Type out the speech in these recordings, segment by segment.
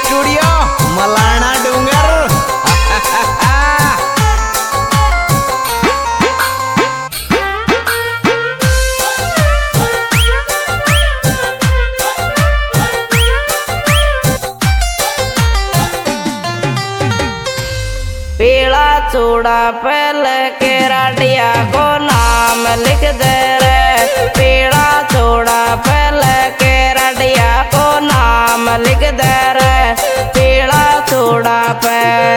Studio Malana डोंगर। पीला चूड़ा पहले के राडिया को नाम लिख दे रे। पीला चूड़ा पहले के राडिया को नाम लिख दे रे। पीला चूड़ा पे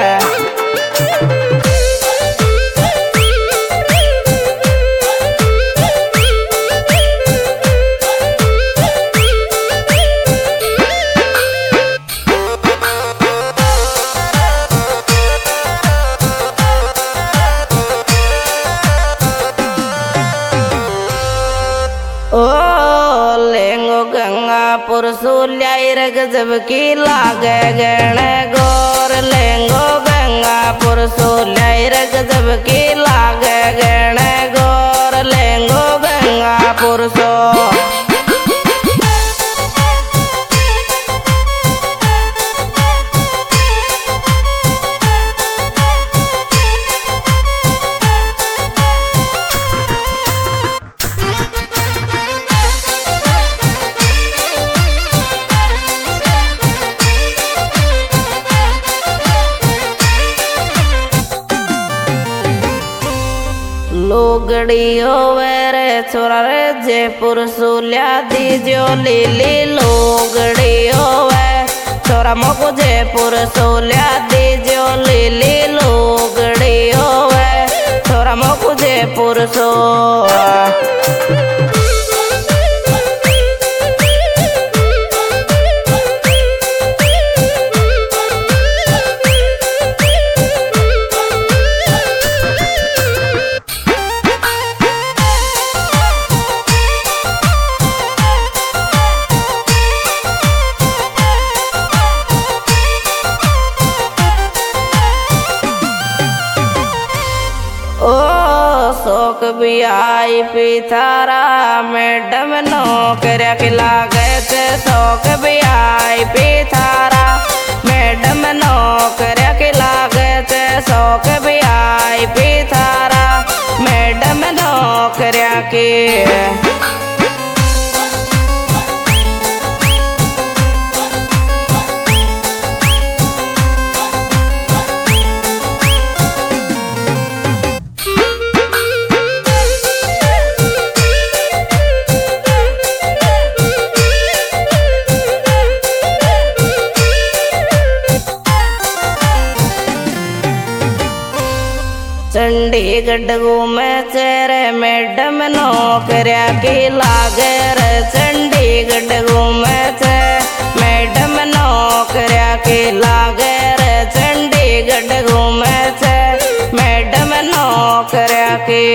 गंगापुर सुल्याई रे गजब की लागे गण गोर। लेंगो गंगापुर सुल्याई रे गजब की लागे गण गोर। लेंगो गंगापुर सो लोगड़ी होवे रे छोरा रे जयपुर सुल्या दीजो लीली। लोगड़ी होवे छोरा मोको जयपुर सुल्या दीजो लीली। लोगड़ी होवे छोरा मोको जयपुर सो शौक भी आई पिथारा मैडम नौकरिया के लागे थे। शौक भी आई पिथारा मैडम नौकरिया के लागे थे। शौक भी आई पिथारा मैडम नौकरिया के चंडीगढ़ घूमे चेरे मैडम नौकरिया की लागे रे। चंडीगढ़ घूमे चे मैडम नौकरिया की लागे रे। चंडीगढ़ घूमे चे मैडम नौकरिया की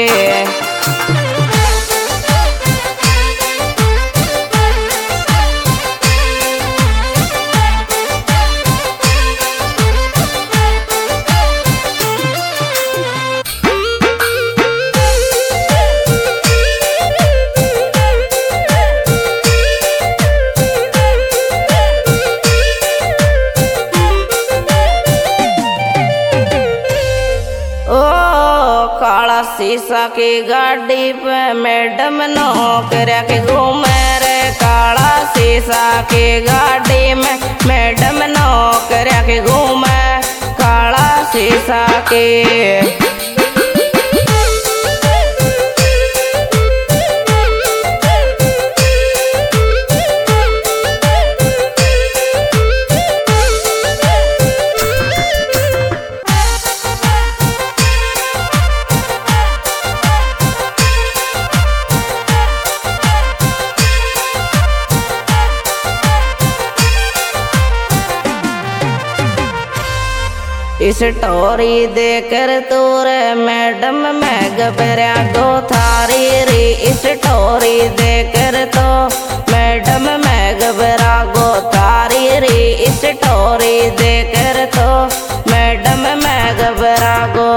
शीशा की गाड़ी पे मैडम नौकरिया के घूमे रे। काला शीशा की गाड़ी में मैडम नौकरिया के घूमे। काला शीशा के इस टोरी देकर तोरे मैडम मैं घबरा गो थारी रे। इस टोरी देकर तो मैडम मैं घबरा गो थारी रे। इस टोरी देकर तो मैडम मैं घबरा गो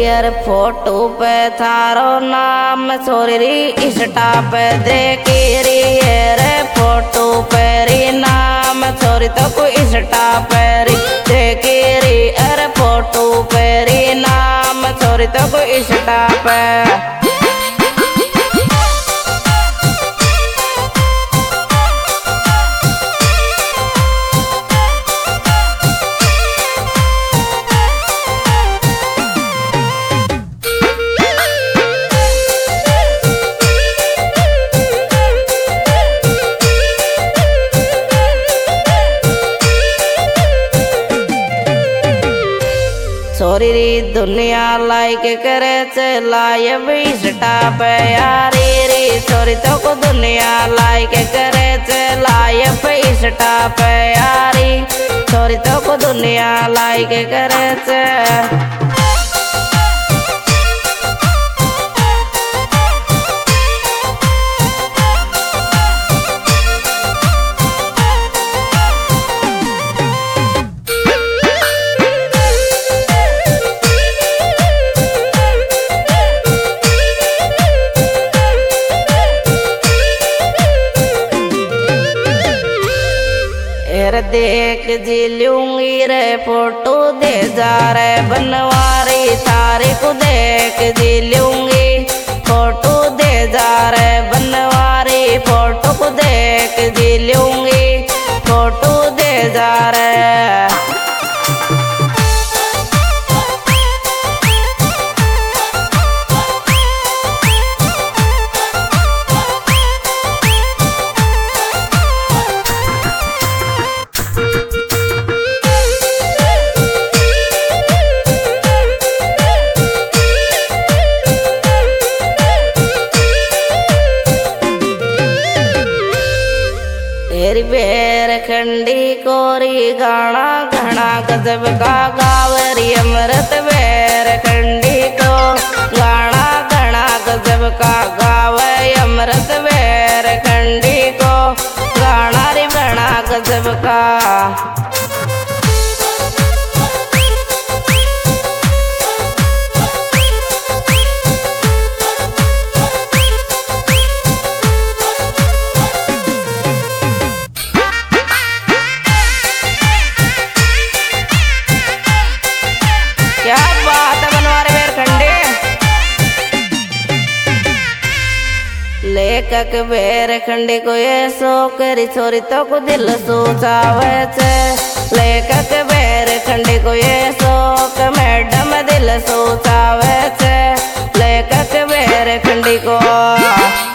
यार फोटो पे थारो नाम छोरी री इंस्टा पे देखी री रे फोटो पे री नाम छोरी तो को इंस्टा पे री देखी री अरे फोटो पे री नाम छोरी तो को इंस्टा पे छोरी री दुनिया लाइक करे लाइव इंस्टा पे यारी री छोरी तो को दुनिया लाइक करे लाइव इंस्टा पे यारी छोरी तो को दुनिया लाइक करे देख जी लूंगी रे फोटो दे जा रे बनवारी थारी को देख जी लूंगी फोटो दे जा रे बनवारी फोटो को देख जी लूंगी फोटो दे जा रे बेर खंडी कोरी गाना घना गजब का गावरी अमृत बेर खंडी को गाना घना गजब का गावे अमृत बेर खंडी को गाना रे बना गजब का क्या बात है बनवारे बेर खंडे लेखक बेर खंडी को ये सो करी छोरी तो को दिल सोचावे छे लेखक बेर खंडी को ये शोक मैडम दिल सोचावे छे लेखक बेर खंडी को